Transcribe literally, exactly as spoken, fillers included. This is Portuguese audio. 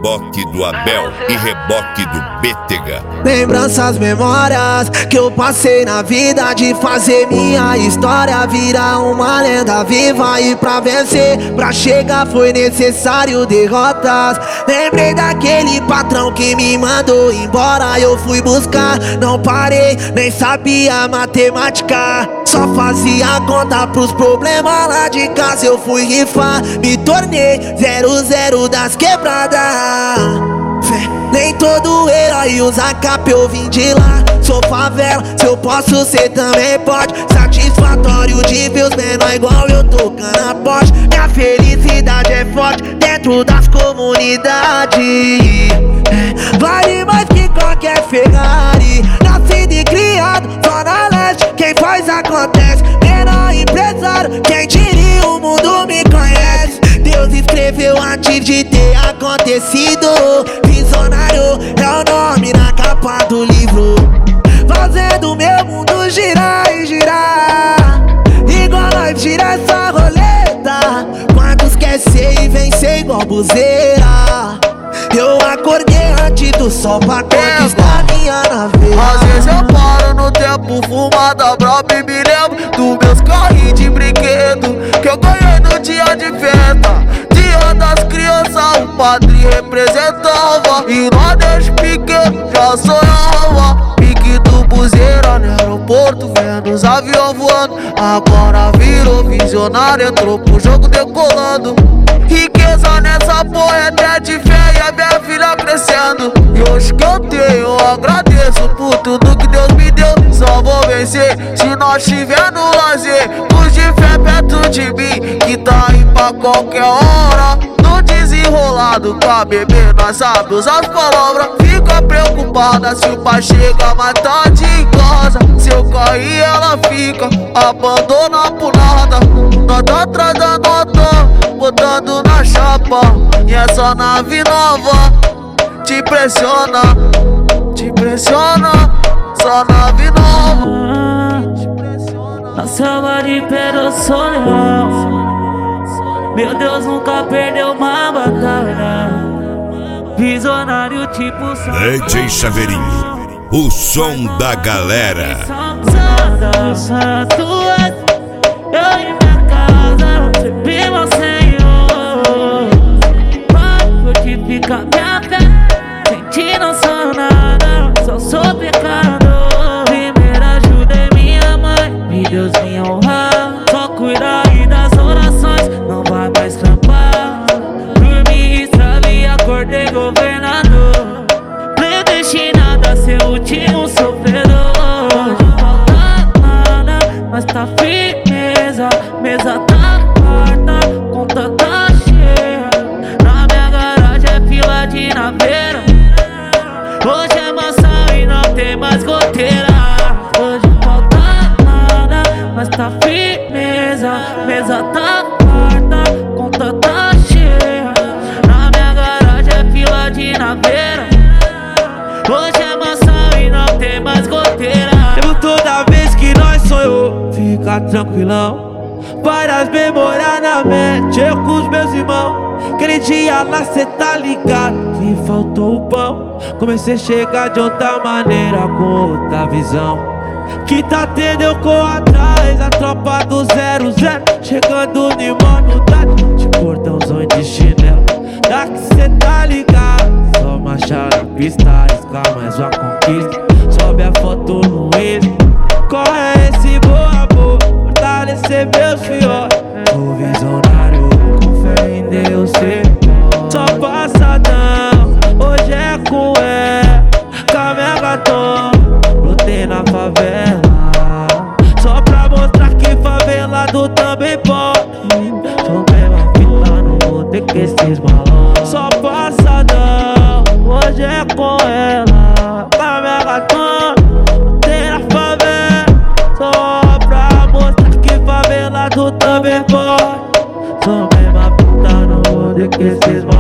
reboque do Abel e reboque do Bétega. Lembranças, memórias que eu passei na vida, de fazer minha história virar uma lenda viva. E pra vencer, pra chegar foi necessário derrotas. Lembrei daquele patrão que me mandou embora, eu fui buscar, não parei, nem sabia matemática, só fazia conta pros problemas lá de casa. Eu fui rifar, me tornei zero zero das quebradas. Nem todo herói usa capa, eu vim de lá. Sou favela, se eu posso ser também pode. Satisfatório de ver os menor igual eu tocando a Porsche. Minha felicidade é forte dentro das comunidades, é, vale mais que qualquer Ferrari. Nascido e criado, Zona Leste, quem faz acontece. Menor empresário, quem diria o mundo me conhece. Deus escreveu antes de ter acontecido. Visionário é o nome na capa do livro, fazendo meu mundo girar e girar, igual nós gira essa roleta. Quantos quer ser e vencer igual buzeira? Eu acordei antes do sol pra conquistar minha naveira. Às vezes eu paro no tempo, fumada braba, e me lembro dos meus carrinhos de brinquedo que eu ganhei no dia de festa. Dia das crianças, o padre representava, e nós desde pequeno já sonhava. Pique do buzeira no aeroporto, vendo os aviões voando. Agora virou visionário, entrou pro jogo decolando. Riqueza nessa porra é até de fé, e a minha filha crescendo. E hoje que eu tenho, eu agradeço por tudo que Deus me deu. Só vou vencer se nós tiver no lazer. Luz de fé perto de mim, que tá aí pra qualquer hora. No desenrolado pra beber, nós sabe usar as palavras. Fica preocupada se o pai chega mais tarde em casa. Se eu cair ela fica, abandona por nada. Nós tá atrás da nota, botando na chapa, e essa nave nova te impressiona, te impressiona. Essa nave nova te impressiona. Na selva de Pedro Soleil, meu Deus nunca perdeu uma batalha. Visionário tipo D J Chaveirinho, o som da galera. Eu em minha casa, sempre meu Senhor. Pode fortificar minha fé, sem ti não sou nada, só sou pecador. Primeira ajuda é minha mãe, e Deus me honrar. Só cuidar aí das orações, não vai mais trampar. Dormi, estralei, acordei governador, predestinado a ser o último sofredor. Não falta nada, mas tá firmeza. Mesa tá farta, conta tá cheia. Na minha garagem é fila de naveira. Hoje é maçã e não tem mais goteira. Hoje falta nada, mas tá firmeza. Mesa tá farta, conta tá cheia. Na minha garagem é fila de naveira. Hoje é maçã e não tem mais goteira. Lembro toda vez que nós sonhou, fica tranquilão. Várias memórias na mente, eu com os meus irmãos. Aquele dia lá cê tá ligado que faltou o pão. Comecei a chegar de outra maneira, com outra visão. Que tá tendo eu corro atrás, a tropa do zero zero. Chegando em humanidade, de cordãozão e de chinelo. Daqui cê tá ligado, só marcha na pista, arriscar mais uma conquista. Sobe a foto no Insta, corre esse boa boa, fortalecer meus filhotes. O visionário, com fé em Deus, cê só passadão, hoje é com ela, Camegatão. Lutei na favela, só pra mostrar que favelado também pode. Sou mesmo fita, não vou ter que esses malões. Só passadão, hoje é com ela, Camegatão. Lutei na favela, só pra mostrar que favelado também pode. Sou mesmo fita, não vou ter que esses malões.